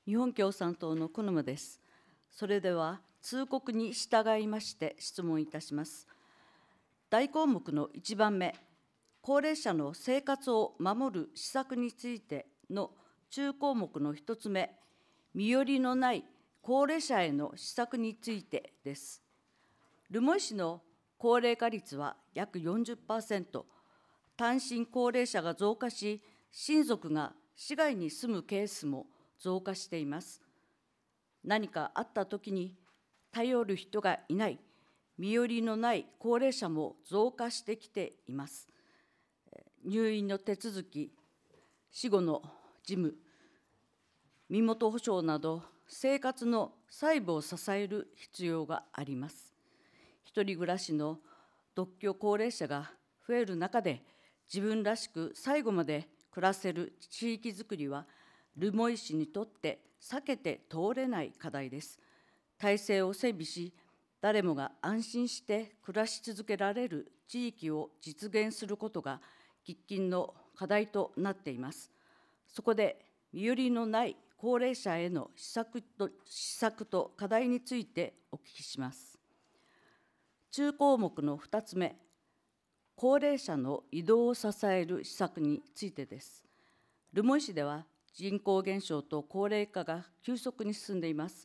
日本共産党の久沼です。それでは、通告に従いまして質問いたします。大項目の1番目、高齢者の生活を守る施策についての中項目の1つ目、身寄りのない高齢者への施策についてです。留萌市の高齢化率は約 40%、単身高齢者が増加し、親族が市外に住むケースも増加しています。何かあったときに頼る人がいない、身寄りのない高齢者も増加してきています。入院の手続き、死後の事務、身元保証など、生活の細部を支える必要があります。一人暮らしの独居高齢者が増える中で、自分らしく最後まで暮らせる地域づくりは、留萌市にとって避けて通れない課題です。体制を整備し、誰もが安心して暮らし続けられる地域を実現することが喫緊の課題となっています。そこで、身寄りのない高齢者への施策と課題についてお聞きします。中項目の2つ目、高齢者の移動を支える施策についてです。留萌市では人口減少と高齢化が急速に進んでいます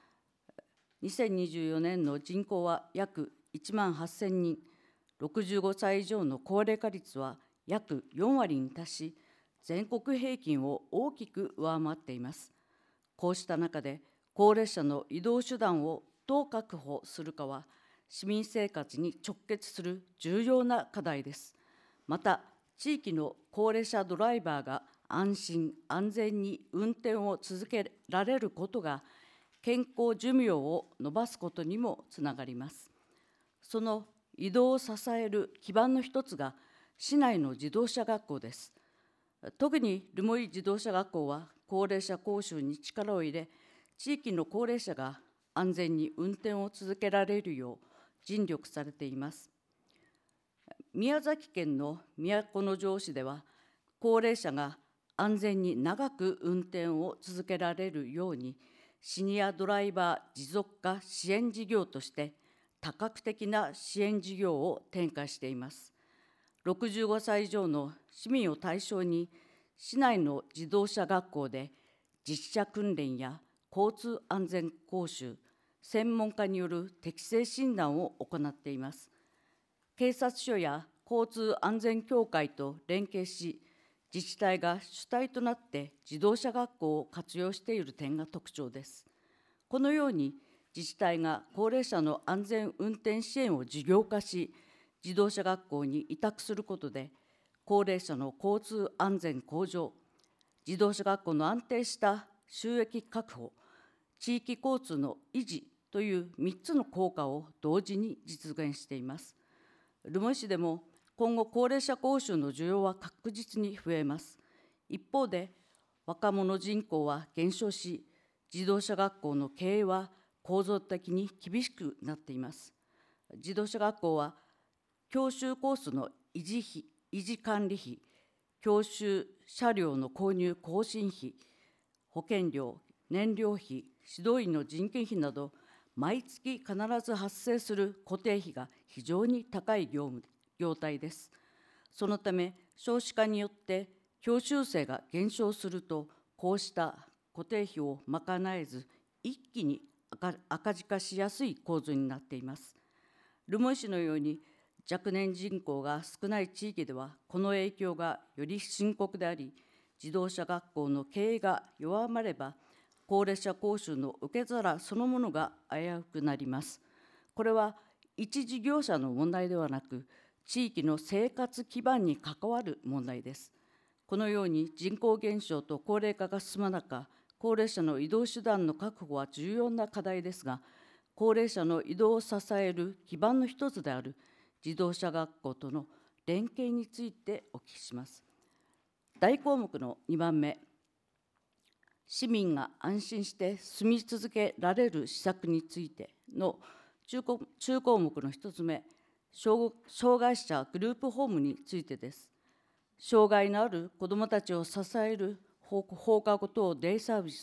。2024年の人口は約1万8000人、65歳以上の高齢化率は約4割に達し、全国平均を大きく上回っています。こうした中で、高齢者の移動手段をどう確保するかは、市民生活に直結する重要な課題です。また、地域の高齢者ドライバーが安心・安全に運転を続けられることが、健康寿命を延ばすことにもつながります。その移動を支える基盤の一つが、市内の自動車学校です。特に留萌自動車学校は高齢者講習に力を入れ、地域の高齢者が安全に運転を続けられるよう尽力されています。宮崎県の都城市では、高齢者が安全に長く運転を続けられるように、シニアドライバー持続化支援事業として多角的な支援事業を展開しています。65歳以上の市民を対象に、市内の自動車学校で実車訓練や交通安全講習、専門家による適正診断を行っています。警察署や交通安全協会と連携し、自治体が主体となって自動車学校を活用している点が特徴です。このように自治体が高齢者の安全運転支援を事業化し、自動車学校に委託することで、高齢者の交通安全向上、自動車学校の安定した収益確保、地域交通の維持という3つの効果を同時に実現しています。留萌市でも今後、高齢者講習の需要は確実に増えます。一方で、若者人口は減少し、自動車学校の経営は構造的に厳しくなっています。自動車学校は、教習コースの維持管理費、教習車両の購入更新費、保険料、燃料費、指導員の人件費など、毎月必ず発生する固定費が非常に高い業態です。そのため、少子化によって教習生が減少すると、こうした固定費を賄えず、一気に赤字化しやすい構図になっています。留萌市のように若年人口が少ない地域では、この影響がより深刻であり、自動車学校の経営が弱まれば、高齢者講習の受け皿そのものが危うくなります。これは一事業者の問題ではなく、地域の生活基盤に関わる問題です。このように人口減少と高齢化が進む中、高齢者の移動手段の確保は重要な課題ですが、高齢者の移動を支える基盤の一つである自動車学校との連携についてお聞きします。大項目の2番目、市民が安心して住み続けられる施策についての中項目の1つ目、障害者グループホームについてです。障害のある子どもたちを支える放課後等デイサービス、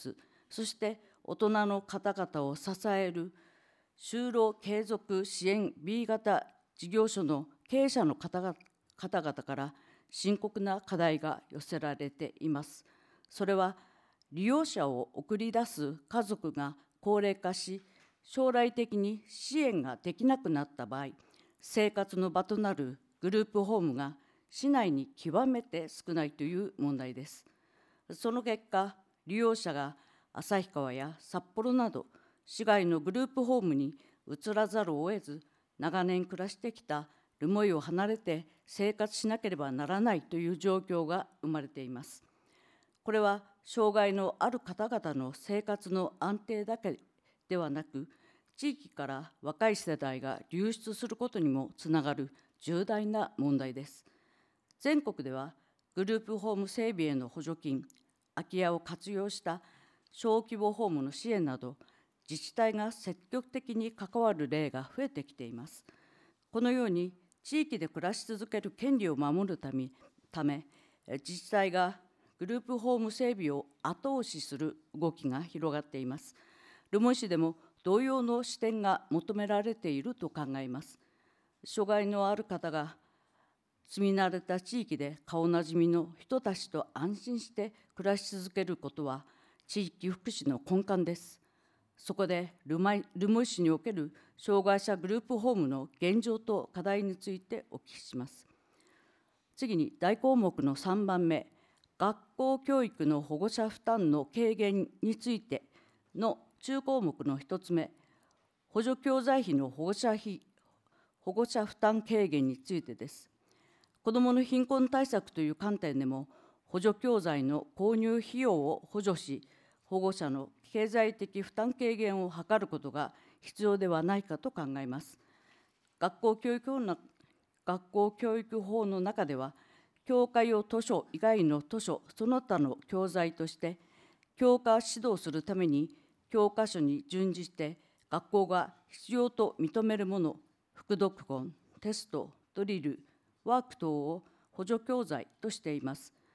そして大人の方々を支える就労継続支援 B 型事業所の経営者の方々から深刻な課題が寄せられています。それは利用者を送り出す家族が高齢化し、将来的に支援ができなくなった場合、生活の場となるグループホームが市内に極めて少ないという問題です。その結果、利用者が旭川や札幌など市外のグループホームに移らざるを得ず、長年暮らしてきた留萌を離れて生活しなければならないという状況が生まれています。これは障害のある方々の生活の安定だけではなく、地域から若い世代が流出することにもつながる重大な問題です。全国ではグループホーム整備への補助金、空き家を活用した小規模ホームの支援など、自治体が積極的に関わる例が増えてきています。このように地域で暮らし続ける権利を守るため、自治体がグループホーム整備を後押しする動きが広がっています。留萌市でも同様の視点が求められていると考えます。障害のある方が住み慣れた地域で顔なじみの人たちと安心して暮らし続けることは地域福祉の根幹です。そこで留萌市における障害者グループホームの現状と課題についてお聞きします。次に大項目の3番目、学校教育の保護者負担の軽減についての中項目の1つ目、補助教材費の保護者負担軽減についてです。子どもの貧困対策という観点でも、補助教材の購入費用を補助し、保護者の経済的負担軽減を図ることが必要ではないかと考えます。学校教育法の中では、教科用図書以外の図書その他の教材として、教科指導するために教科書に準じて学校が必要と認めるもの、副読本、テスト、ドリル、ワーク等を補助教材としています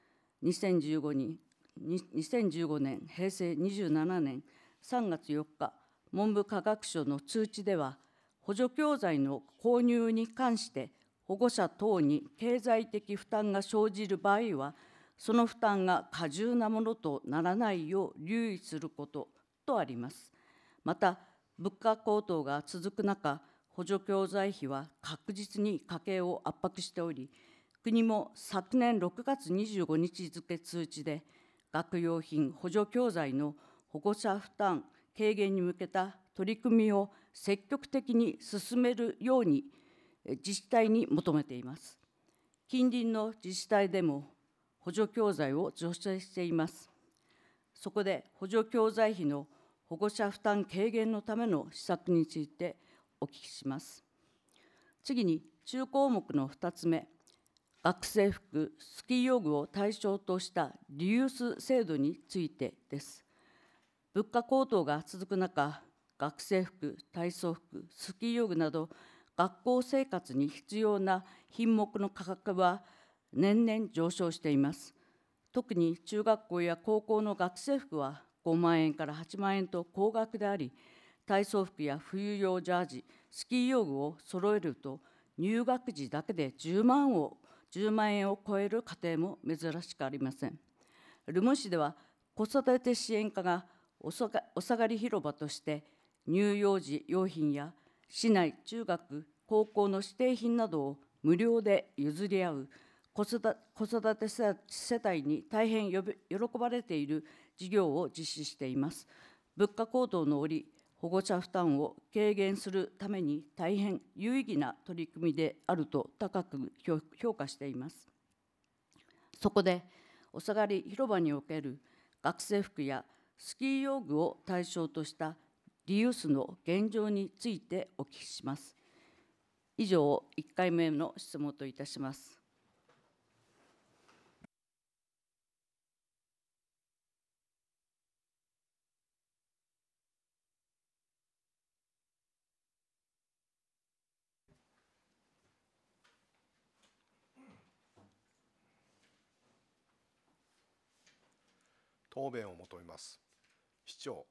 。2015年、平成27年3月4日、文部科学省の通知では、補助教材の購入に関して、保護者等に経済的負担が生じる場合は、その負担が過重なものとならないよう留意することとあります。また、物価高騰が続く中、補助教材費は確実に家計を圧迫しており、国も昨年6月25日付通知で、学用品補助教材の保護者負担軽減に向けた取り組みを積極的に進めるように自治体に求めています。近隣の自治体でも補助教材を助成しています。そこで補助教材費の保護者負担軽減のための施策についてお聞きします。次に中項目の2つ目、学生服、スキー用具を対象としたリユース制度についてです。物価高騰が続く中、学生服、体操服、スキー用具など学校生活に必要な品目の価格は年々上昇しています。特に中学校や高校の学生服は5万円から8万円と高額であり、体操服や冬用ジャージ、スキー用具を揃えると入学時だけで10万円を超える家庭も珍しくありません。留萌市では子育て支援課がお下がり広場として乳幼児用品や市内中学高校の指定品などを無料で譲り合う子育て世帯に大変喜ばれている事業を実施しています。物価高騰の折、保護者負担を軽減するために大変有意義な取り組みであると高く評価しています。そこでお下がり広場における学生服やスキー用具を対象としたリユースの現状についてお聞きします。以上、1回目の質問といたします。 答弁を求めます。 市長。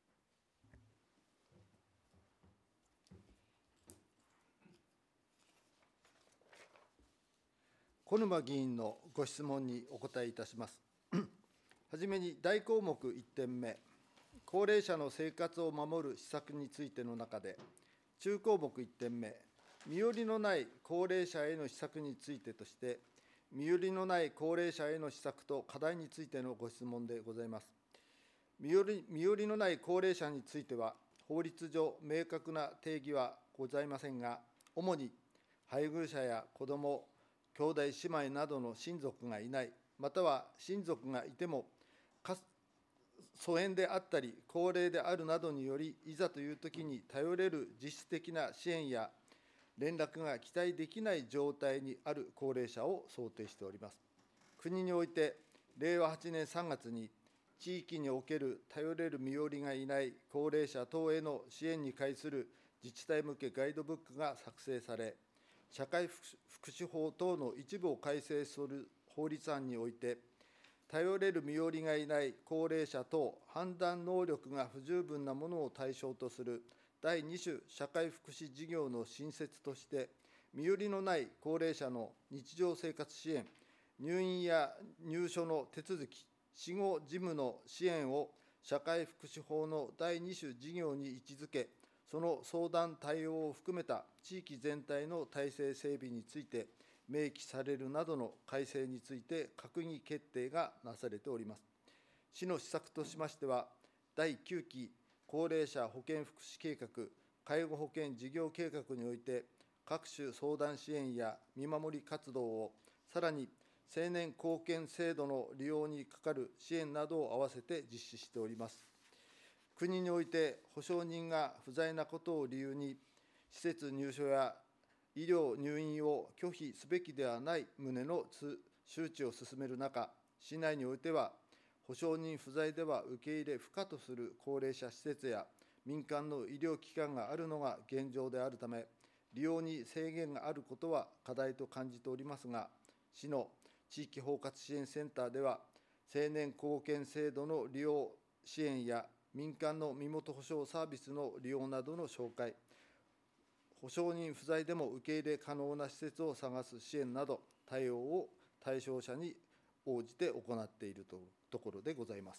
小沼議員のご質問にお答えいたします。はじめに大項目1点目、高齢者の生活を守る施策についての中で、中項目1点目、身寄りのない高齢者への施策についてとして、身寄りのない高齢者への施策と課題についてのご質問でございます。身寄りのない高齢者については、法律上明確な定義はございませんが、主に配偶者や子ども、兄弟姉妹などの親族がいない、または親族がいても、疎遠であったり、高齢であるなどにより、いざというときに頼れる実質的な支援や連絡が期待できない状態にある高齢者を想定しております。国において、令和8年3月に、地域における頼れる身寄りがいない高齢者等への支援に関する自治体向けガイドブックが作成され、社会福祉法等の一部を改正する法律案において、頼れる身寄りがいない高齢者等判断能力が不十分なものを対象とする第2種社会福祉事業の新設として、身寄りのない高齢者の日常生活支援、入院や入所の手続き、死後事務の支援を社会福祉法の第2種事業に位置づけ、その相談対応を含めた地域全体の体制整備について明記されるなどの改正について閣議決定がなされております。市の施策としましては、第9期高齢者保健福祉計画、介護保険事業計画において、各種相談支援や見守り活動を、さらに成年後見制度の利用にかかる支援などを併せて実施しております。国において保証人が不在なことを理由に、施設入所や医療入院を拒否すべきではない旨の周知を進める中、市内においては、保証人不在では受け入れ不可とする高齢者施設や民間の医療機関があるのが現状であるため、利用に制限があることは課題と感じておりますが、市の地域包括支援センターでは、成年後見制度の利用支援や民間の身元保証サービスの利用などの紹介、保証人不在でも受け入れ可能な施設を探す支援など、対応を対象者に応じて行っているところでございます。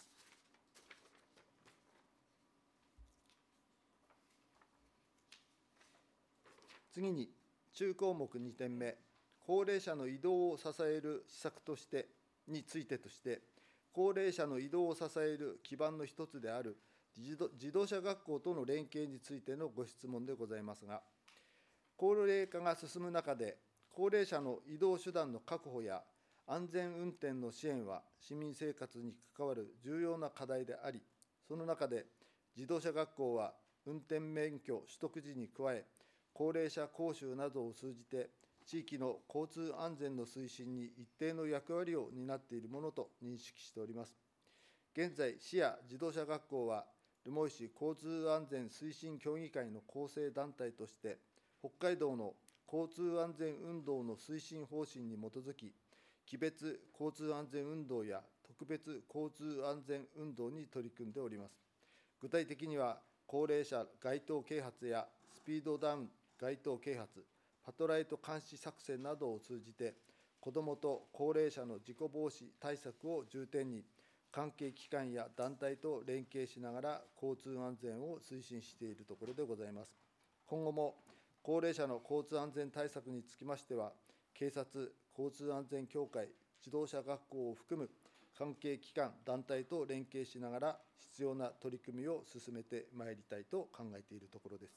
次に、中項目2点目、高齢者の移動を支える施策としてについてとして、高齢者の移動を支える基盤の一つである自動車学校との連携についてのご質問でございますが、高齢化が進む中で、高齢者の移動手段の確保や安全運転の支援は市民生活に関わる重要な課題であり、その中で自動車学校は運転免許取得時に加え、高齢者講習などを通じて、地域の交通安全の推進に一定の役割を担っているものと認識しております。現在、市や自動車学校は、留萌市交通安全推進協議会の構成団体として、北海道の交通安全運動の推進方針に基づき、期別交通安全運動や特別交通安全運動に取り組んでおります。具体的には、高齢者街頭啓発やスピードダウン街頭啓発、パトライト監視作戦などを通じて、子どもと高齢者の事故防止対策を重点に、関係機関や団体と連携しながら、交通安全を推進しているところでございます。今後も高齢者の交通安全対策につきましては、警察、交通安全協会、自動車学校を含む関係機関、団体と連携しながら、必要な取り組みを進めてまいりたいと考えているところです。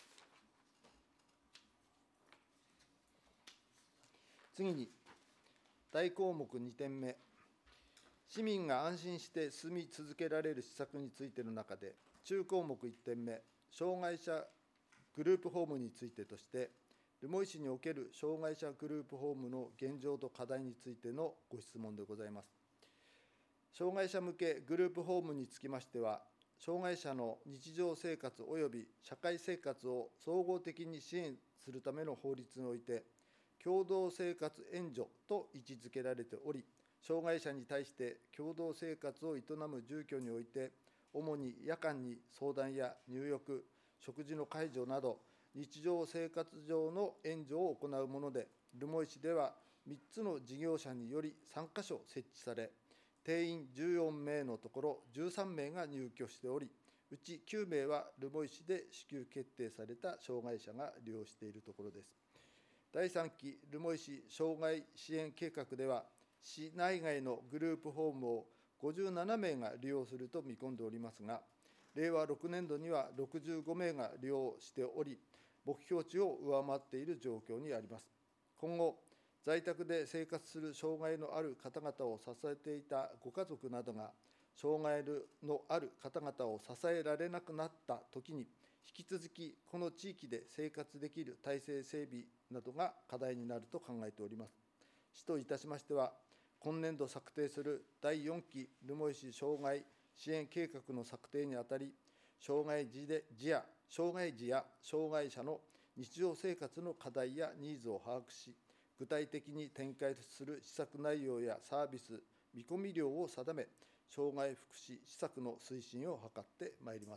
次に、大項目2点目、市民が安心して住み続けられる施策についての中で、中項目1点目、障害者グループホームについてとして、留萌市における障害者グループホームの現状と課題についてのご質問でございます。障害者向けグループホームにつきましては、障害者の日常生活及び社会生活を総合的に支援するための法律において、共同生活援助と位置づけられており、障害者に対して共同生活を営む住居において、 主に夜間に相談や入浴、食事の介助など、日常生活上の援助を行うもので、留萌市では3つの事業者により3カ所設置され、定員14名のところ13名が入居しており、うち9名は留萌市で支給決定された障害者が利用しているところです。第3期留萌市障害支援計画では、市内外のグループホームを57名が利用すると見込んでおりますが、令和6年度には65名が利用しており、目標値を上回っている状況にあります。今後、在宅で生活する障害のある方々を支えていたご家族などが、障害のある方々を支えられなくなったときに、引き続きこの地域で生活できる体制整備などが課題になると考えております。市といたしましては、今年度策定する第4期留萌市障害支援計画の策定にあたり、障害児や障害者の日常生活の課題やニーズを把握し、具体的に展開する施策内容やサービス、見込み量を定め、障害福祉施策の推進を図ってまいります。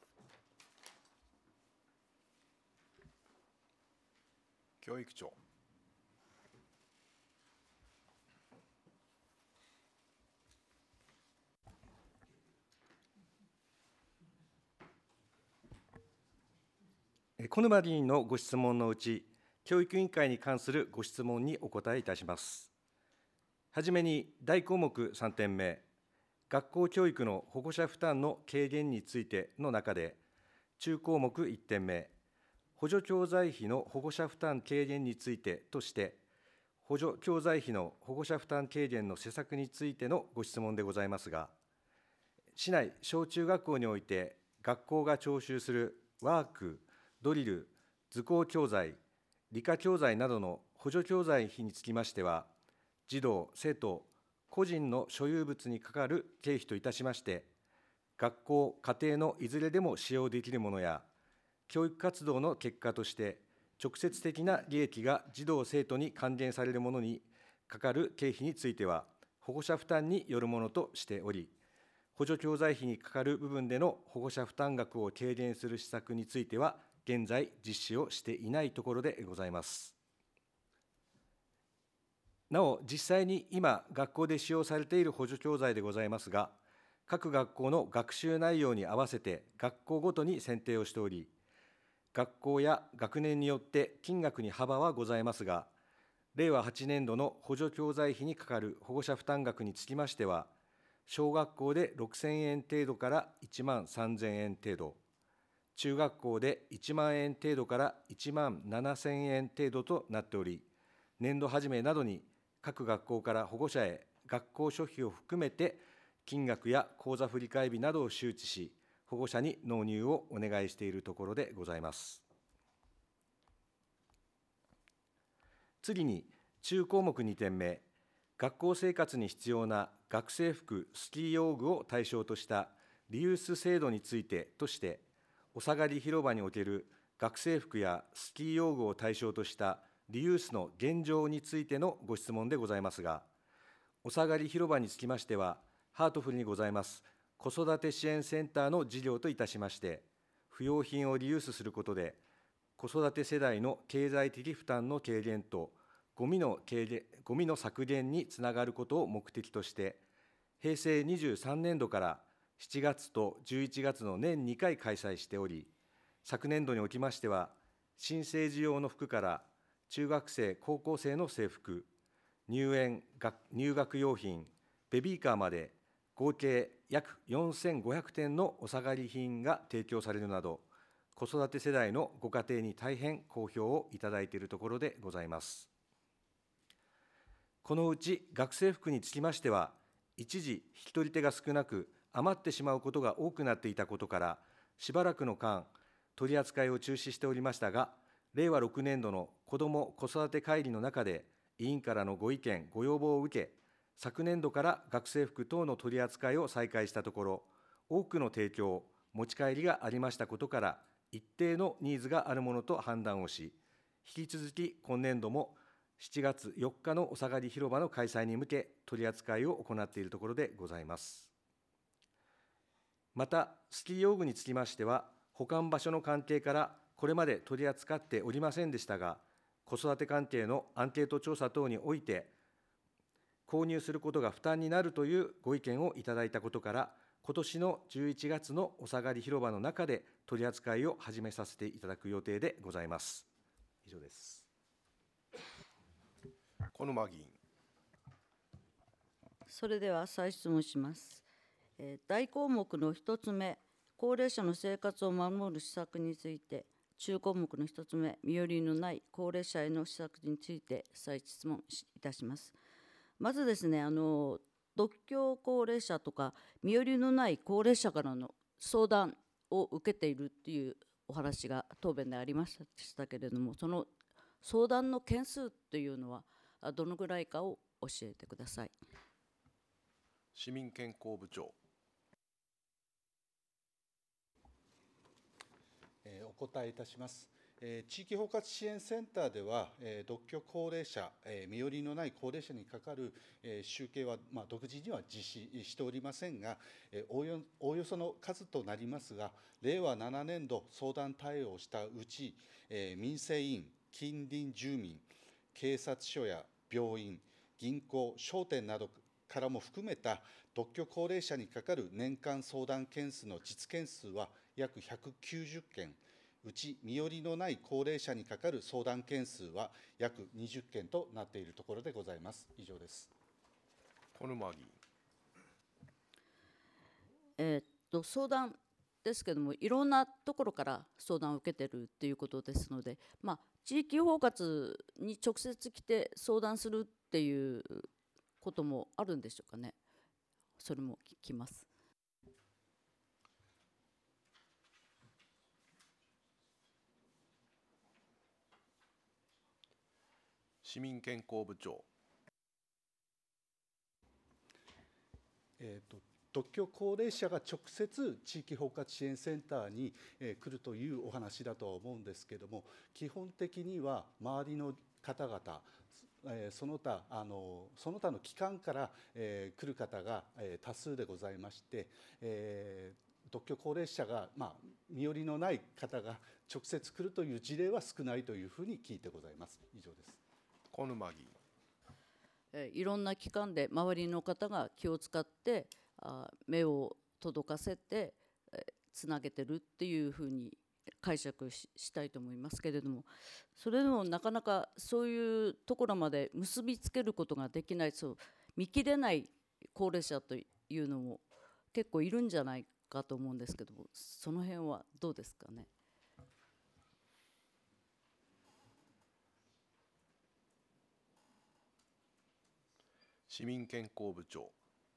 教育長。 小沼議員のご質問のうち、教育委員会に関するご質問にお答えいたします。はじめに、大項目3点目、学校教育の保護者負担の軽減についての中で、中項目1点目、補助教材費の保護者負担軽減についてとして、補助教材費の保護者負担軽減の施策についてのご質問でございますが、市内小中学校において、学校が徴収するワーク、ドリル、図工教材、理科教材などの補助教材費につきましては、児童・生徒、個人の所有物にかかる経費といたしまして、学校・家庭のいずれでも使用できるものや、教育活動の結果として、直接的な利益が児童・生徒に還元されるものにかかる経費については、保護者負担によるものとしており、補助教材費にかかる部分での保護者負担額を軽減する施策については、現在実施をしていないところでございます。なお、実際に今、学校で使用されている補助教材でございますが、各学校の学習内容に合わせて学校ごとに選定をしており、学校や学年によって金額に幅はございますが、令和8年度の補助教材費にかかる保護者負担額につきましては、小学校で6000円程度から1万3000円程度、中学校で1万円程度から1万7000円程度となっており、年度始めなどに各学校から保護者へ学校諸費を含めて金額や口座振替日などを周知し、保護者に納入をお願いしているところでございます。次に、中項目2点目、学校生活に必要な学生服・スキー用具を対象としたリユース制度についてとして、お下がり広場における学生服やスキー用具を対象としたリユースの現状についてのご質問でございますが、お下がり広場につきましては、ハートフルにございます子育て支援センターの事業といたしまして、不用品をリユースすることで、子育て世代の経済的負担の軽減と、ゴミの削減につながることを目的として、平成23年度から7月と11月の年2回開催しており、昨年度におきましては、新生児用の服から中学生、高校生の制服、入学用品、ベビーカーまで、合計約4500点のお下がり品が提供されるなど、子育て世代のご家庭に大変好評をいただいているところでございます。このうち学生服につきましては、一時引き取り手が少なく、余ってしまうことが多くなっていたことから、しばらくの間、取り扱いを中止しておりましたが、令和6年度の子ども・子育て会議の中で、委員からのご意見、ご要望を受け、昨年度から学生服等の取り扱いを再開したところ、多くの提供、持ち帰りがありましたことから、一定のニーズがあるものと判断をし、引き続き今年度も7月4日のお下がり広場の開催に向け、取り扱いを行っているところでございます。 また、スキー用具につきましては、保管場所の関係からこれまで取り扱っておりませんでしたが、子育て関係のアンケート調査等において、購入することが負担になるというご意見をいただいたことから、今年の11月のお下がり広場の中で取り扱いを始めさせていただく予定でございます。以上です。 小沼議員。 それでは再質問します。大項目の1つ目、高齢者の生活を守る施策について、中項目の1つ目、身寄りのない高齢者への施策について再質問いたします。まずですね、独居高齢者とか身寄りのない高齢者からの相談を受けているっていうお話が答弁でありましたけれども、その相談の件数というのはどのぐらいかを教えてください。 市民健康部長。 お答えいたします。地域包括支援センターでは、独居高齢者、身寄りのない高齢者にかかる集計は、独自には実施しておりませんが、おおよその数となりますが、令和7年度相談対応したうち、民生委員、近隣住民、警察署や病院、銀行、商店などからも含めた独居高齢者にかかる年間相談件数の実件数は約190件、うち身寄りのない高齢者にかかる相談件数は約20件となっているところでございます。以上です。 小沼議員。相談ですけども、いろんなところから相談を受けてるっていうことですので、地域包括に直接来て相談するっていうこともあるんでしょうかね。それも聞きます。 市民健康部長。 独居高齢者が直接地域包括支援センターに来るというお話だとは思うんですけれども、基本的には周りの方々、その他の機関から来る方が多数でございまして、独居高齢者が、身寄りのない方が直接来るという事例は少ないというふうに聞いてございます。以上です。 小沼議員。 いろんな機関で周りの方が気を使って目を届かせてつなげてるっていうふうに解釈したいと思いますけれども、それでもなかなかそういうところまで結びつけることができない、見切れない高齢者というのも結構いるんじゃないかと思うんですけども、その辺はどうですかね。 市民健康部長。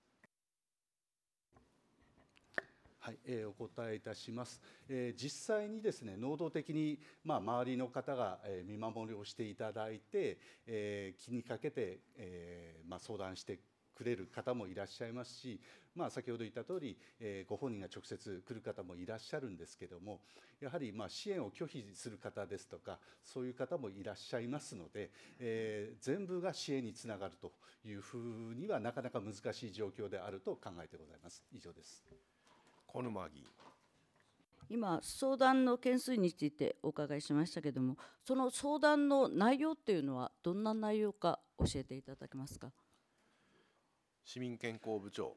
はい、お答えいたします。実際にですね、能動的に、周りの方が見守りをしていただいて、気にかけて、相談してくれる方もいらっしゃいますし、先ほど言った通り、ご本人が直接来る方もいらっしゃるんですけども、やはり支援を拒否する方ですとか、そういう方もいらっしゃいますので、全部が支援につながるというふうにはなかなか難しい状況であると考えてございます。以上です。 小沼議員。 今、相談の件数についてお伺いしましたけれども、その相談の内容っていうのはどんな内容か教えていただけますか。 市民健康部長。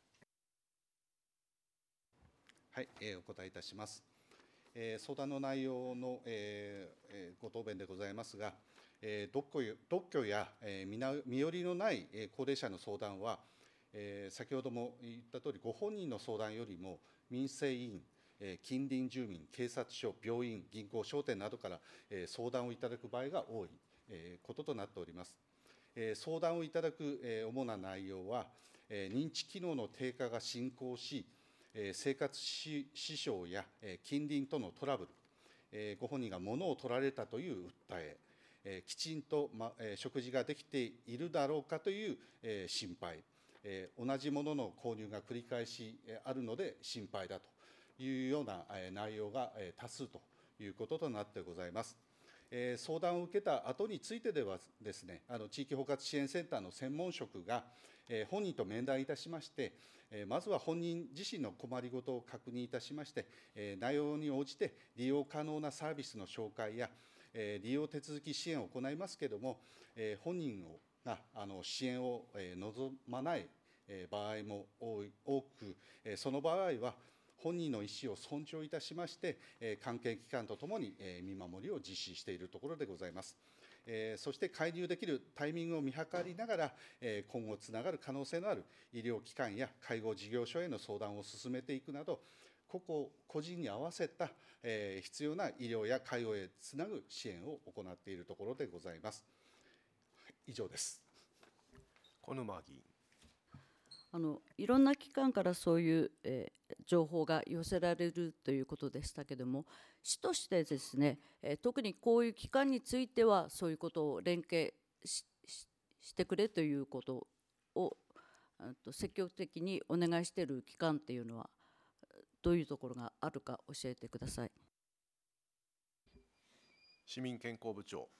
はい、お答えいたします。相談の内容の、ご答弁でございますが、独居や、身寄りのない高齢者の相談は、先ほども言ったとおり、ご本人の相談よりも民生委員、近隣住民、警察署、病院、銀行、商店などから相談をいただく場合が多いこととなっております。相談をいただく主な内容は、認知機能の低下が進行し、生活支障や近隣とのトラブル、ご本人が物を取られたという訴え、きちんと食事ができているだろうかという心配、同じものの購入が繰り返しあるので心配だというような内容が多数ということとなってございます。相談を受けた後についてではですね、地域包括支援センターの専門職が本人と面談いたしまして、まずは本人自身の困りごとを確認いたしまして、内容に応じて利用可能なサービスの紹介や、利用手続き支援を行いますけれども、本人が支援を望まない場合も多く、その場合は、本人の意思を尊重いたしまして、関係機関とともに見守りを実施しているところでございます。そして介入できるタイミングを見計りながら、今後つながる可能性のある医療機関や介護事業所への相談を進めていくなど、個人に合わせた必要な医療や介護へつなぐ支援を行っているところでございます。以上です。 小沼議員。 いろんな機関からそういう、情報が寄せられるということでしたけれども、市としてですね、特にこういう機関についてはそういうことを連携してくれということを積極的にお願いしている機関っていうのはどういうところがあるか教えてください。 市民健康部長。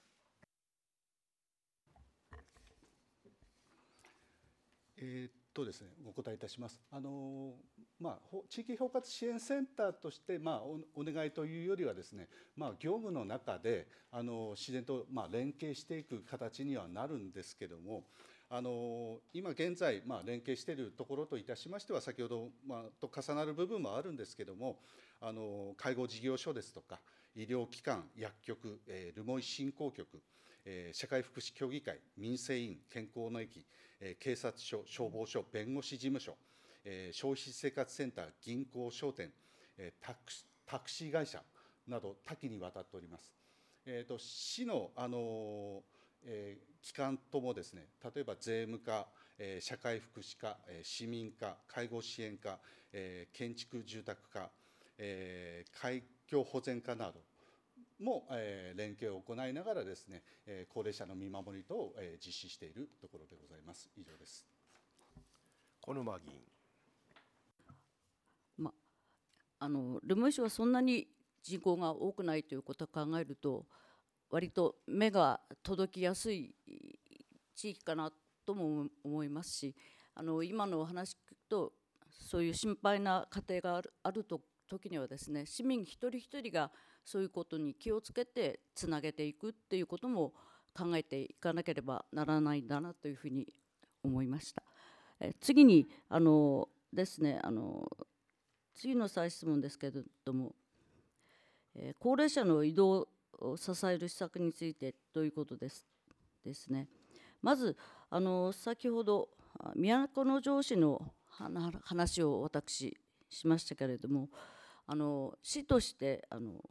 ですね、お答えいたします。地域包括支援センターとして、お願いというよりはですね、業務の中で自然と連携していく形にはなるんですけども、今現在、連携しているところといたしましては、先ほど、と重なる部分もあるんですけども、介護事業所ですとか、医療機関、薬局、留萌振興局、社会福祉協議会、民生委員、健康の駅、警察署、消防署、弁護士事務所、消費生活センター、銀行、商店、タクシー会社など多岐にわたっております。市の、機関ともですね、例えば税務課、社会福祉課、市民課、介護支援課、建築住宅課、環境保全課なども連携を行いながらですね、高齢者の見守り等を実施しているところでございます。以上です。 小沼議員。 留萌市はそんなに人口が多くないということを考えると、割と目が届きやすい地域かなとも思いますし、今のお話聞くと、そういう心配な家庭がある時にはですね、市民一人一人がそういうことに気をつけてつなげていくっていうことも考えていかなければならないんだなというふうに思いました。次にですね、次の再質問ですけれども、高齢者の移動を支える施策についてということですね。まず先ほど都城市の話を私しましたけれども、市として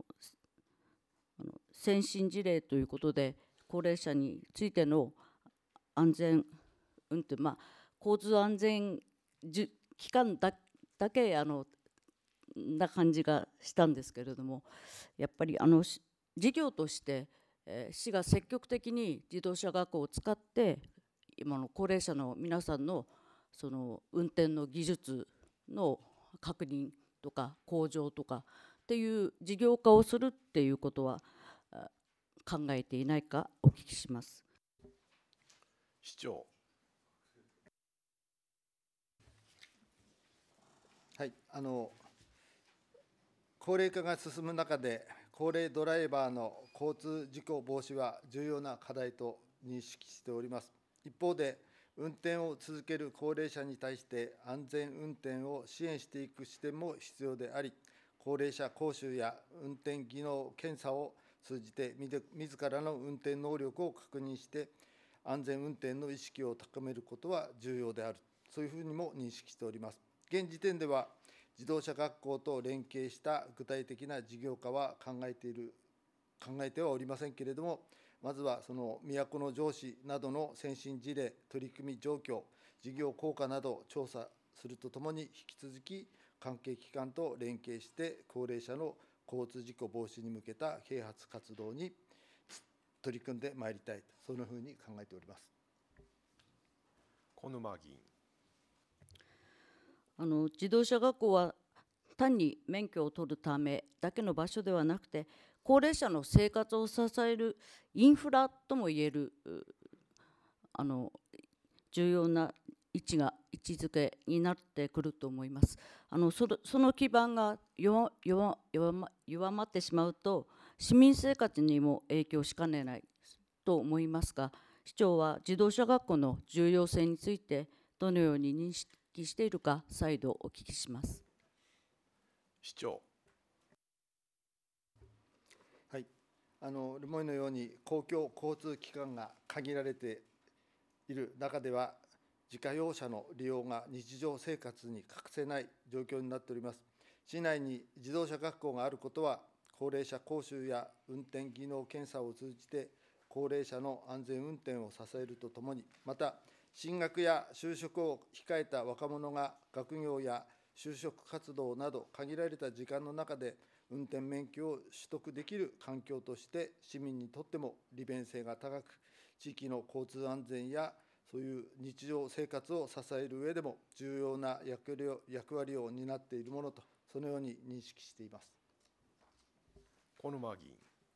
先進事例ということで高齢者についての安全運転、交通安全機関だけな感じがしたんですけれども、やっぱり事業として市が積極的に自動車学校を使って今の高齢者の皆さんのその運転の技術の確認とか向上とかっていう事業化をするっていうことは考えていないかお聞きします。 市長。 はい、高齢化が進む中で、高齢ドライバーの交通事故防止は重要な課題と認識しております。一方で、運転を続ける高齢者に対して安全運転を支援していく視点も必要であり、高齢者講習や運転技能検査を通じて自らの運転能力を確認して安全運転の意識を高めることは重要である、そういうふうにも認識しております。現時点では自動車学校と連携した具体的な事業化は考えてはおりませんけれども、まずはその都城市などの先進事例、取り組み状況、事業効果などを調査するとともに、引き続き関係機関と連携して高齢者の交通事故防止に向けた啓発活動に取り組んでまいりたい、そのふうに考えております。 小沼議員。 自動車学校は単に免許を取るためだけの場所ではなくて、高齢者の生活を支えるインフラともいえる重要な位置づけになってくると思います。その基盤が弱まってしまうと、市民生活にも影響しかねないと思いますが、市長は自動車学校の重要性についてどのように認識しているか、再度お聞きします。 市長。 はい、留萌のように公共交通機関が限られている中では、自家用車の利用が日常生活に欠かせない状況になっております。市内に自動車学校があることは、高齢者講習や運転技能検査を通じて、高齢者の安全運転を支えるとともに、また、進学や就職を控えた若者が学業や就職活動など限られた時間の中で運転免許を取得できる環境として市民にとっても利便性が高く、地域の交通安全やそういう日常生活を支える上でも重要な役割を担っているものと、そのように認識しています。 小沼議員。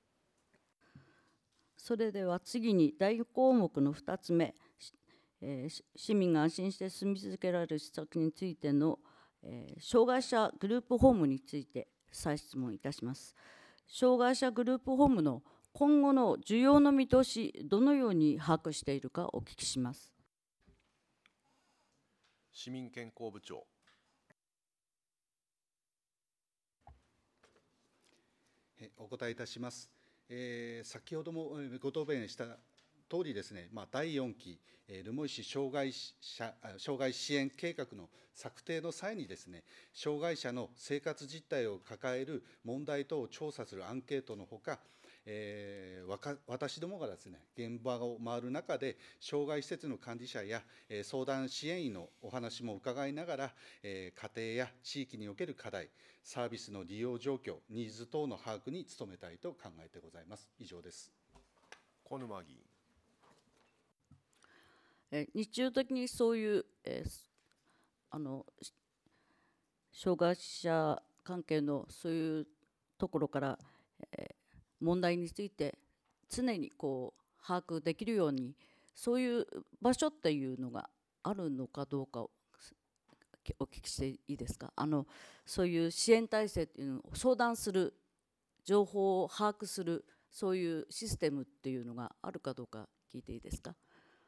それでは次に第項目の2つ目、市民が安心して住み続けられる施策についての、障害者グループホームについて再質問いたします。障害者グループホームの今後の需要の見通し、どのように把握しているかお聞きします。 市民健康部長。 お答えいたします。先ほどもご答弁した通りですね、第4期留萌市障害支援計画の策定の際にですね、障害者の生活実態を抱える問題等を調査するアンケートのほか、私どもがですね、現場を回る中で、障害施設の管理者や相談支援員のお話も伺いながら、家庭や地域における課題、サービスの利用状況、ニーズ等の把握に努めたいと考えてございます。以上です。 小沼議員。 日常的にそういう、障害者関係のそういうところから、問題について常に把握できるように、そういう場所っていうのがあるのかどうかをお聞きしていいですか。そういう支援体制っていうのを相談する、情報を把握する、そういうシステムっていうのがあるかどうか聞いていいですか。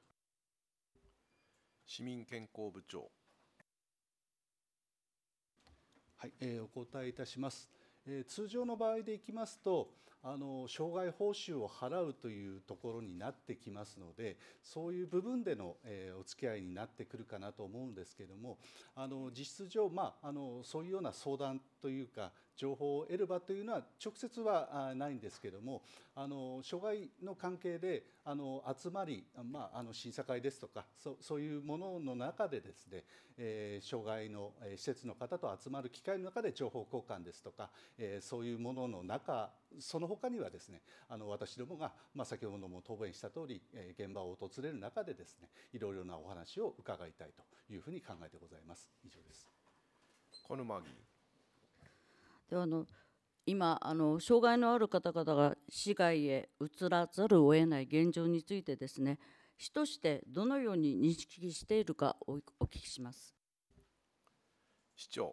市民健康部長。 はい、お答えいたします。通常の場合でいきますと、障害報酬を払うというところになってきますので、そういう部分での、お付き合いになってくるかなと思うんですけれども、実質上、そういうような相談というか、情報を得る場というのは直接はないんですけれども、障害の関係で集まり、審査会ですとか、そういうものの中でですね、障害の施設の方と集まる機会の中で情報交換ですとか、そういうものの中、その他にはですね、私どもが、先ほども答弁した通り、現場を訪れる中でですね、いろいろなお話を伺いたいというふうに考えてございます。以上です。 小沼議員。 では今障害のある方々が市外へ移らざるを得ない現状についてですね、市としてどのように認識しているかお聞きします。 市長。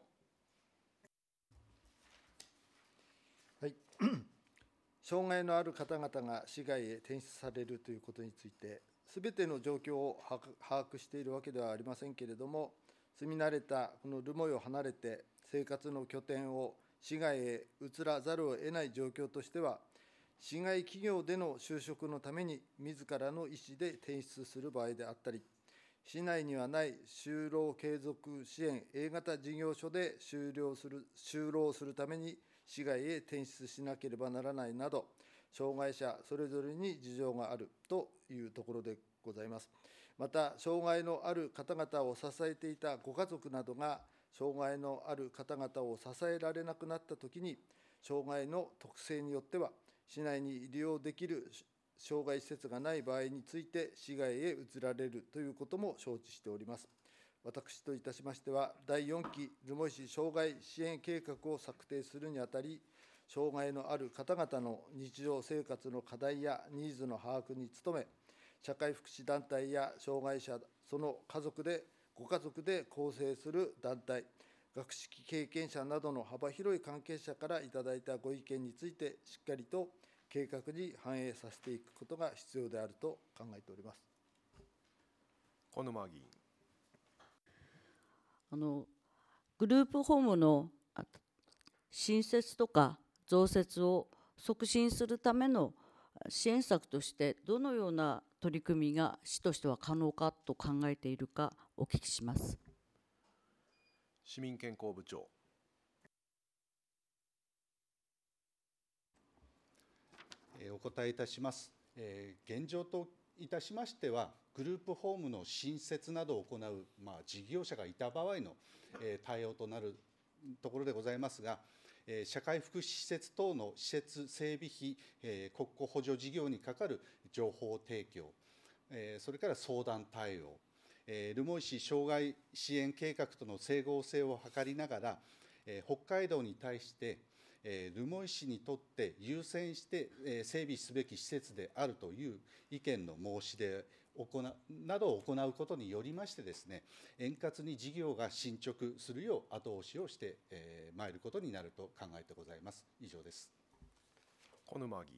はい、障害のある方々が市外へ転出されるということについて、すべての状況を把握しているわけではありませんけれども、住み慣れたこの留萌を離れて生活の拠点を市外へ移らざるを得ない状況としては、市外企業での就職のために自らの意思で転出する場合であったり、市内にはない就労継続支援 A 型事業所で就労するために市外へ転出しなければならないなど、障害者それぞれに事情があるというところでございます。また、障害のある方々を支えていたご家族などが、障害のある方々を支えられなくなったときに、障害の特性によっては、市内に利用できる障害施設がない場合について、市外へ移られるということも承知しております。私といたしましては、第4期留萌市障害支援計画を策定するにあたり、障害のある方々の日常生活の課題やニーズの把握に努め、社会福祉団体や障害者、その家族でご家族で構成する団体、学識経験者などの幅広い関係者からいただいたご意見について、しっかりと計画に反映させていくことが必要であると考えております。 小沼議員。 グループホームの新設とか増設を促進するための支援策として、どのような取り組みが市としては可能かと考えているかお聞きします。 市民健康部長。 お答えいたします。現状といたしましては、グループホームの新設などを行う、事業者がいた場合の対応となるところでございますが、社会福祉施設等の施設整備費、国庫補助事業にかかる情報提供、それから相談対応、留萌市障害支援計画との整合性を図りながら、北海道に対して、留萌市にとって優先して整備すべき施設であるという意見の申し出などを行うことによりましてですね、円滑に事業が進捗するよう後押しをしてまいることになると考えてございます。以上です。 小沼議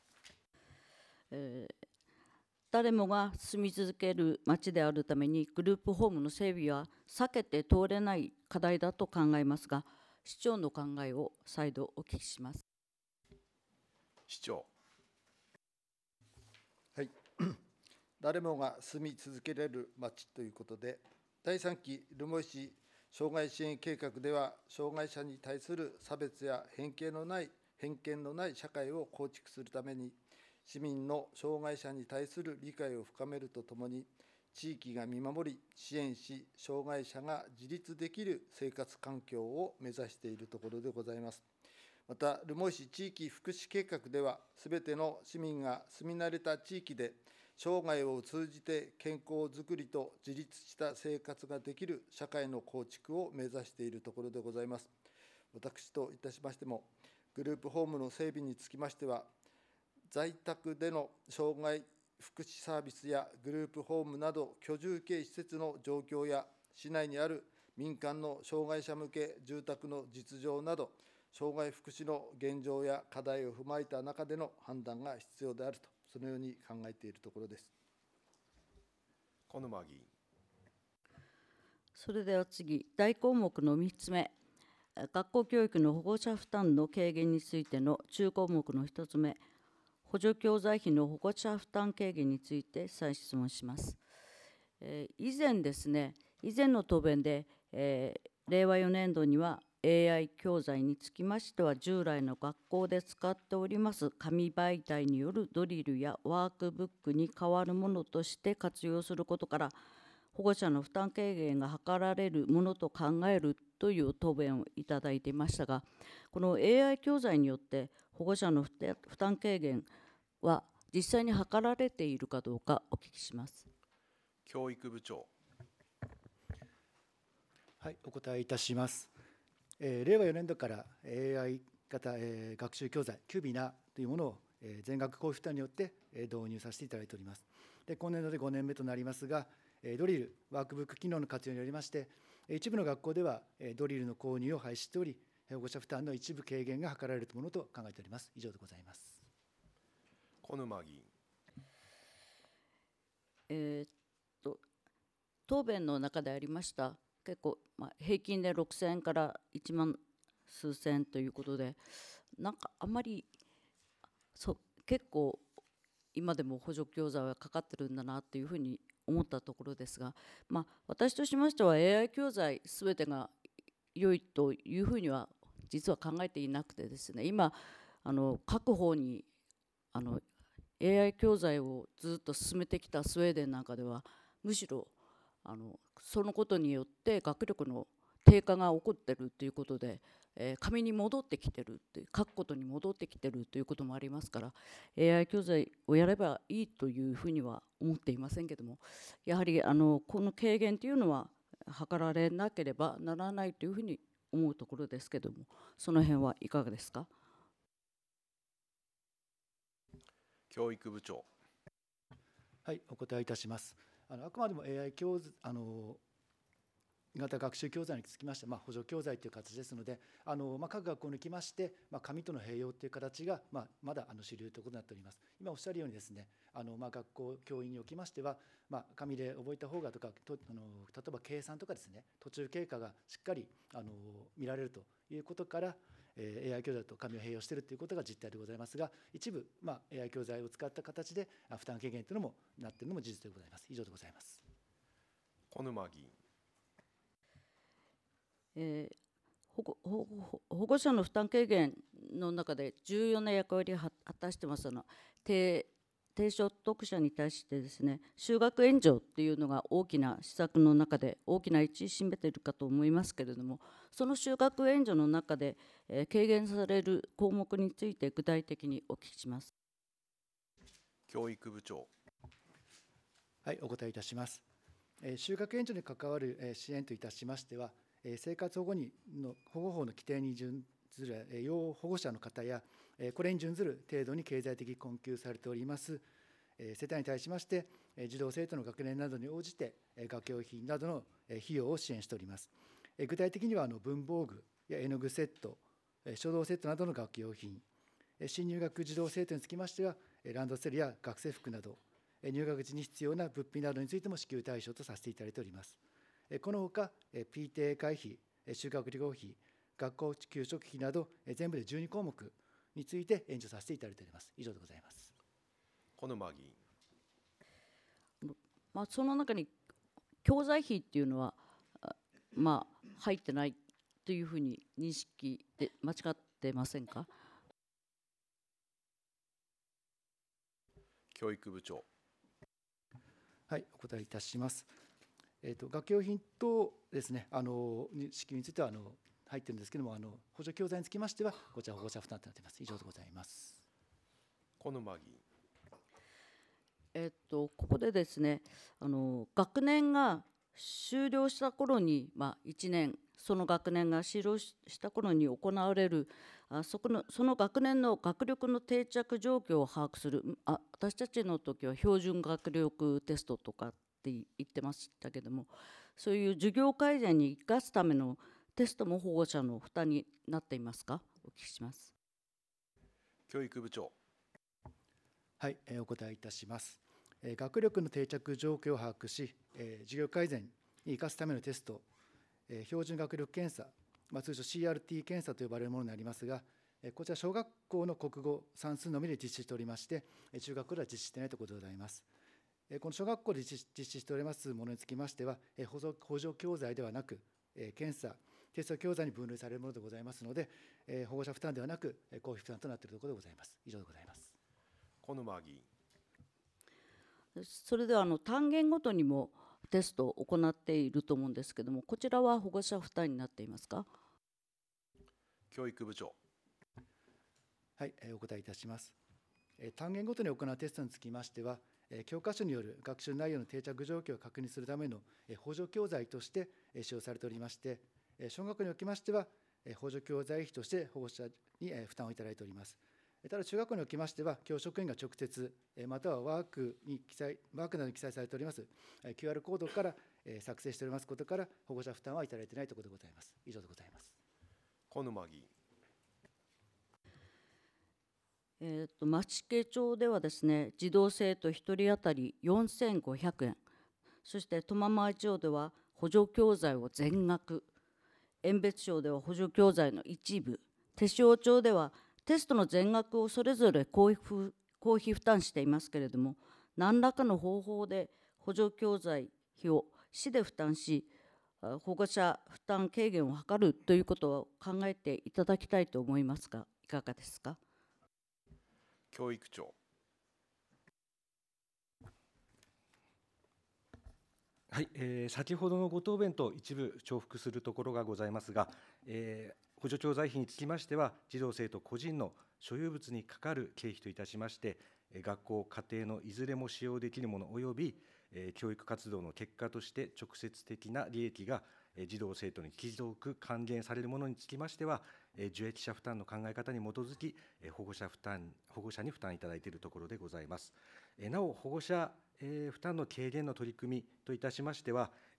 員。 誰もが住み続ける町であるために、グループホームの整備は避けて通れない課題だと考えますが、市長の考えを再度お聞きします。 市長。 はい、誰もが住み続けられる町ということで、第3期留萌市障害支援計画では、障害者に対する差別や偏見のない社会を構築するために、市民の障害者に対する理解を深めるとともに、地域が見守り、支援し、障害者が自立できる生活環境を目指しているところでございます。また、留萌市地域福祉計画では、すべての市民が住み慣れた地域で、生涯を通じて健康づくりと自立した生活ができる社会の構築を目指しているところでございます。私といたしましても、グループホームの整備につきましては、在宅での障害福祉サービスやグループホームなど居住系施設の状況や、市内にある民間の障害者向け住宅の実情など、障害福祉の現状や課題を踏まえた中での判断が必要であると、そのように考えているところです。 小沼議員。 それでは次、大項目の3つ目、学校教育の保護者負担の軽減についての中項目の1つ目、補助教材費の保護者負担軽減について再質問します。以前の答弁で、令和4年度には AI 教材につきましては、従来の学校で使っております紙媒体によるドリルやワークブックに代わるものとして活用することから、保護者の負担軽減が図られるものと考えるという答弁をいただいていましたが、この AI 教材によって保護者の負担軽減は実際に図られているかどうかお聞きします。 教育部長。 はい、お答えいたします。令和4年度から AI 型、学習教材キュビナというものを、全額公費負担によって導入させていただいております。で、今年度で5年目となりますが、ドリル、ワークブック機能の活用によりまして、一部の学校ではドリルの購入を廃止しており、保護者負担の一部軽減が図られるものと考えております。以上でございます。 小沼議員。答弁の中でありました、結構、平均で6000円から1万数千円ということで、なんかあんまり結構今でも補助教材はかかってるんだなというふうに思ったところですが、私としましては AI 教材すべてが良いというふうには実は考えていなくてですね、今各方にAI 教材をずっと進めてきたスウェーデンなんかでは、むしろそのことによって学力の低下が起こっているということで、紙に戻ってきてるという、書くことに戻ってきてるということもありますから、 AI 教材をやればいいというふうには思っていませんけども、やはりこの軽減というのは図られなければならないというふうに思うところですけども、その辺はいかがですか。 教育部長。 はい、お答えいたします。あくまでも AI 教型学習教材につきましては、補助教材という形ですので、各学校におきまして、紙との併用という形が、まだ主流ということになっております。今おっしゃるようにですね、学校教員におきましては、紙で覚えた方がとか、例えば計算とかですね、途中経過がしっかり見られるということから、AI 教材と紙を併用しているということが実態でございますが、一部、AI 教材を使った形で負担軽減というのもなっているのも事実でございます。以上でございます。 小沼議員。 保護者の負担軽減の中で重要な役割を果たしてますのは、低所得者に対してですね、就学援助というのが大きな施策の中で大きな位置を占めているかと思いますけれども、その就学援助の中で軽減される項目について具体的にお聞きします。 教育部長。 はい、お答えいたします。就学援助に関わる支援といたしましては、生活保護法の規定に準ずる要保護者の方や、これに準ずる程度に経済的困窮されております世帯に対しまして、児童生徒の学年などに応じて学用品などの費用を支援しております。具体的には文房具や絵の具セット、書道セットなどの学用品、新入学児童生徒につきましては、ランドセルや学生服など、入学時に必要な物品などについても支給対象とさせていただいております。このほか、PTA 会費、修学旅行費、学校給食費など、全部で12項目について援助させていただいております。以上でございます。 小沼議員。 その中に教材費っていうのは、入ってないというふうに認識で間違ってませんか。 教育部長。 はい、お答えいたします。学用品とですね、支給については入っているんですけれども、補助教材につきましては、こちら保護者負担となっています。以上でございます。 小沼議員。 ここでですね、学年が終了した頃に、1年、その学年が終了した頃に行われる、その学年の学力の定着状況を把握する、私たちの時は標準学力テストとかって言ってましたけども、そういう授業改善に生かすためのテストも保護者の負担になっていますか。お聞きします。 教育部長。 はい、お答えいたします。学力の定着状況を把握し、授業改善に生かすためのテスト、標準学力検査、通称 CRT 検査と呼ばれるものになりますが、こちら小学校の国語算数のみで実施しておりまして、中学校では実施していないということでございます。この小学校で実施しておりますものにつきましては、補助教材ではなく、検査、テスト教材に分類されるものでございますので、保護者負担ではなく、公費負担となっているところでございます。以上でございます。 小沼議員。 それでは単元ごとにもテストを行っていると思うんですけれども、こちらは保護者負担になっていますか。 教育部長。 はい、お答えいたします。単元ごとに行うテストにつきましては、教科書による学習内容の定着状況を確認するための補助教材として使用されておりまして、小学校におきましては、補助教材費として保護者に負担をいただいております。ただ、中学校におきましては、教職員が直接、またはワークなどに記載されております QR コードから作成しておりますことから、保護者負担はいただいていないということでございます。以上でございます。 小沼議員。 増毛町ではですね、児童生徒1人当たり4500円、そして苫前町では補助教材を全額、遠別町では補助教材の一部、手塩町ではテストの全額をそれぞれ公費負担していますけれども、何らかの方法で補助教材費を市で負担し、保護者負担軽減を図るということを考えていただきたいと思いますが、いかがですか。 教育長。 はい、先ほどのご答弁と一部重複するところがございますが、補助教材費につきましては、児童生徒個人の所有物にかかる経費といたしまして、学校、家庭のいずれも使用できるものおよび、教育活動の結果として直接的な利益が児童生徒に帰属還元されるものにつきましては、受益者負担の考え方に基づき、保護者に負担いただいているところでございます。なお、保護者負担の軽減の取り組みといたしましては、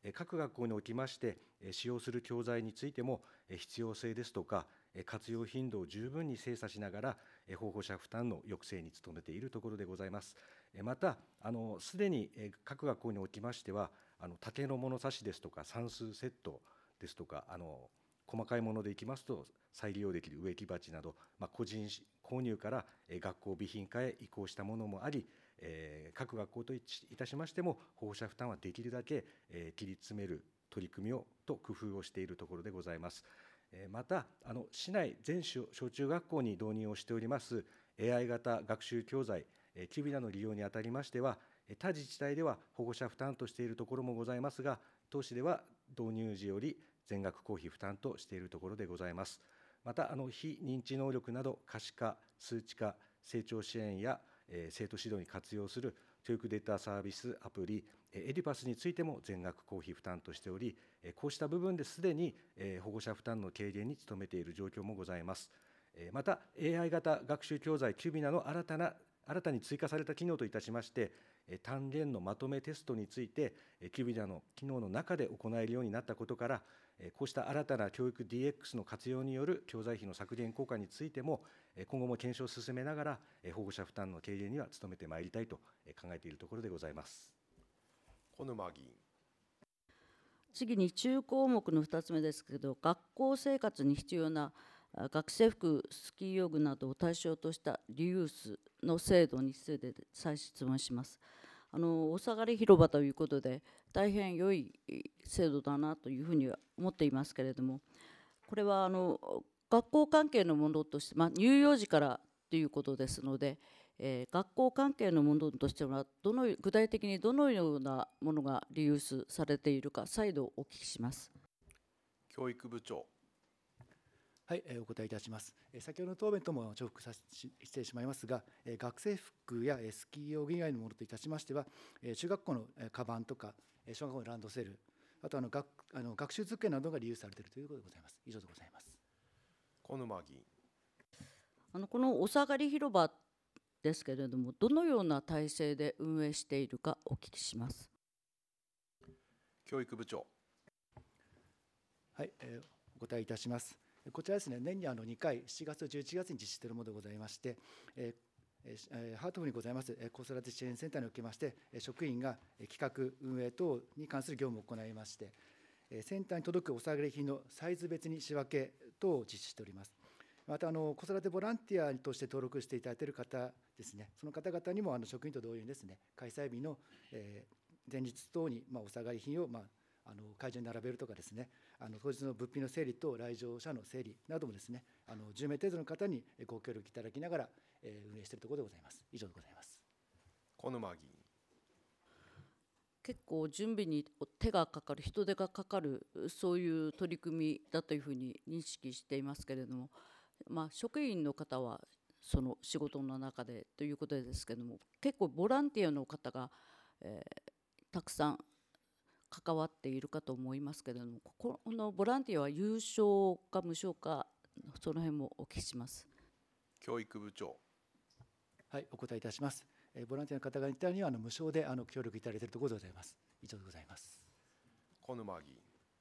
各学校におきまして使用する教材についても必要性ですとか活用頻度を十分に精査しながら保護者負担の抑制に努めているところでございます。またすでに各学校におきましては竹の物差しですとか算数セットですとか細かいものでいきますと再利用できる植木鉢など、個人購入から学校備品化へ移行したものもあり、各学校といたしましても保護者負担はできるだけ切り詰める取り組みと工夫をしているところでございます。また市内全小中学校に導入をしております AI 型学習教材キュビナの利用にあたりましては、他自治体では保護者負担としているところもございますが、当市では導入時より全額公費負担としているところでございます。また非認知能力など可視化、数値化、成長支援や生徒指導に活用する教育データサービスアプリエデュパスについても全額公費負担としており、こうした部分ですでに保護者負担の軽減に努めている状況もございます。また AI 型学習教材キュビナの新たに追加された機能といたしまして、単元のまとめテストについてキュビナの機能の中で行えるようになったことから、こうした新たな教育 DX の活用による教材費の削減効果についても今後も検証を進めながら保護者負担の軽減には努めてまいりたいと考えているところでございます。 小沼議員。 次に中項目の2つ目ですけど、学校生活に必要な学生服、スキー用具などを対象としたリユースの制度について再質問します。お下がり広場ということで大変良い制度だなというふうには思っていますけれども、これは学校関係のものとして、乳幼児からということですので、学校関係のものとしては具体的にどのようなものがリユースされているか再度お聞きします。 教育部長。 はい、お答えいたします。先ほどの答弁とも重複してしまいますが、学生服やスキー用具以外のものといたしましては、中学校のカバンとか、小学校のランドセル、あと学習机などがリユースされているということでございます。以上でございます。 小沼議員。 このお下がり広場ですけれども、どのような体制で運営しているかお聞きします。 教育部長。 はい、お答えいたします。こちらですね、年に2回、7月、11月に実施しているものでございまして、ハートフにございます子育て支援センターにおきまして、職員が企画、運営等に関する業務を行いまして、センターに届くお下がり品のサイズ別に仕分け等を実施しております。また子育てボランティアとして登録していただいている方ですね、その方々にも職員と同様にですね、開催日の前日等にお下がり品を会場に並べるとかですね、当日の物品の整理と来場者の整理などもですね、10名程度の方にご協力いただきながら運営しているところでございます。以上でございます。 小沼議員。 結構準備に手がかかる、人手がかかる、そういう取り組みだというふうに認識していますけれども、職員の方はその仕事の中でということですけれども、結構ボランティアの方が、たくさん関わっているかと思いますけれども、このボランティアは有償か無償か、その辺もお聞きします。 教育部長。 はい、お答えいたします。ボランティアの方々には無償で協力いただいているところでございます。以上でございます。 小沼議員。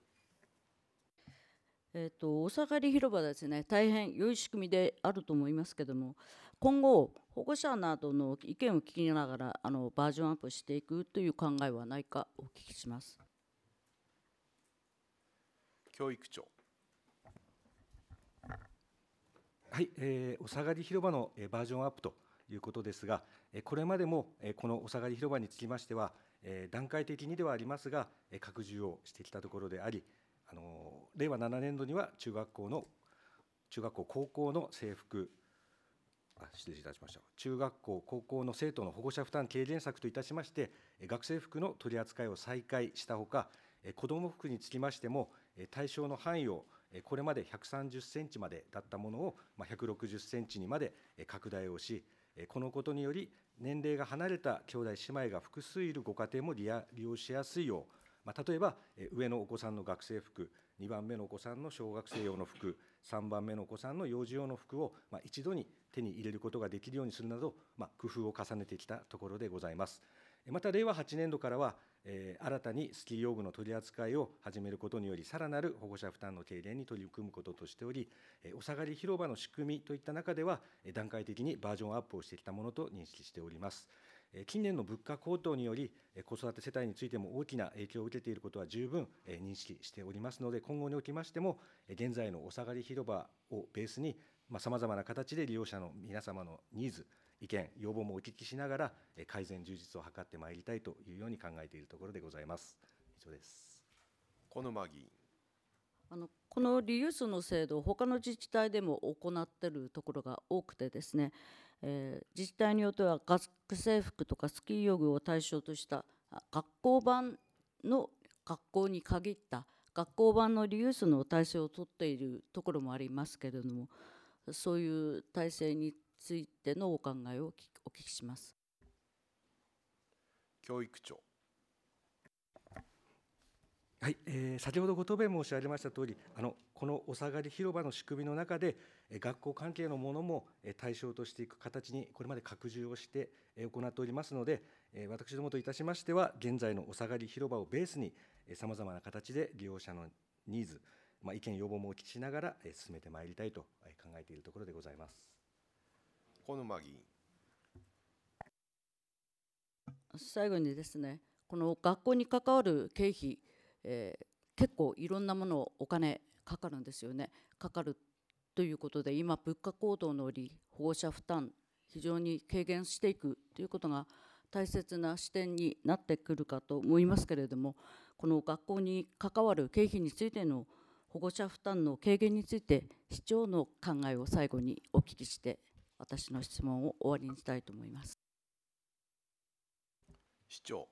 お下がり広場ですね、大変良い仕組みであると思いますけれども、今後、保護者などの意見を聞きながらバージョンアップしていくという考えはないかお聞きします。 教育長。 はい、お下がり広場のバージョンアップということですが、これまでもこのお下がり広場につきましては、段階的にではありますが、拡充をしてきたところであり、令和7年度には中学校、高校の制服、失礼いたしました。中学校、高校の生徒の保護者負担軽減策といたしまして、学生服の取り扱いを再開したほか、子ども服につきましても、対象の範囲をこれまで130センチまでだったものを160センチにまで拡大をし、このことにより、年齢が離れた兄弟姉妹が複数いるご家庭も利用しやすいよう、例えば上のお子さんの学生服、2番目のお子さんの小学生用の服、3番目のお子さんの幼児用の服を一度に手に入れることができるようにするなど、工夫を重ねてきたところでございます。 また、令和8年度からは、新たにスキー用具の取り扱いを始めることにより、さらなる保護者負担の軽減に取り組むこととしており、お下がり広場の仕組みといった中では、段階的にバージョンアップをしてきたものと認識しております。近年の物価高騰により、子育て世帯についても大きな影響を受けていることは十分認識しておりますので、今後におきましても、現在のお下がり広場をベースに、さまざまな形で利用者の皆様のニーズ、意見、要望もお聞きしながら、改善、充実を図ってまいりたいというように考えているところでございます。以上です。 小沼議員。 このリユースの制度、他の自治体でも行っているところが多くてですね、自治体によっては学生服とかスキー用具を対象とした学校版の学校に限った学校版のリユースの体制を取っているところもありますけれども、そういう体制についてのお考えをお聞きします。 教育長。 はい、先ほどご答弁申し上げましたとおり、このお下がり広場の仕組みの中で、学校関係のものも対象としていく形に、これまで拡充をして行っておりますので、私どもといたしましては、現在のお下がり広場をベースに、さまざまな形で利用者のニーズ、意見、要望もお聞きしながら進めてまいりたいと考えているところでございます。 小沼議員。 最後にですね、この学校に関わる経費、結構いろんなものお金かかるんですよね。かかるということで、今物価高騰の折、保護者負担非常に軽減していくということが大切な視点になってくるかと思いますけれども、この学校に関わる経費についての保護者負担の軽減について、市長の考えを最後にお聞きして、私の質問を終わりにしたいと思います。 市長。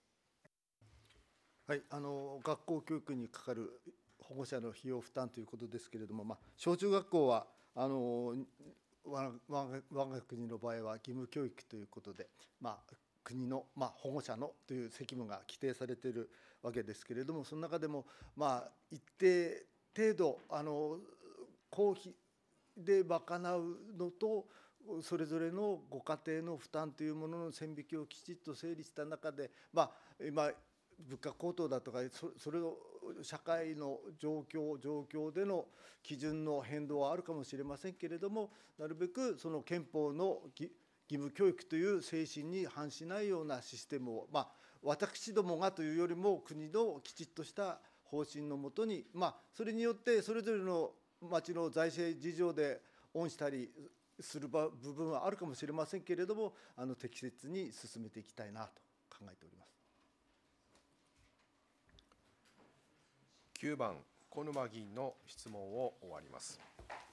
はい、学校教育にかかる保護者の費用負担ということですけれども、小中学校は我が国の場合は義務教育ということで、国の、保護者のという責務が規定されているわけですけれども、その中でも、一定程度公費で賄うのと、それぞれのご家庭の負担というものの線引きをきちっと整理した中で、今物価高騰だとか、それを社会の状況での基準の変動はあるかもしれませんけれども、なるべくその憲法の義務教育という精神に反しないようなシステムを、私どもがというよりも国のきちっとした方針のもとに、それによってそれぞれの町の財政事情でオンしたりする部分はあるかもしれませんけれども、適切に進めていきたいなと考えております。 9番、小沼議員の質問を終わります。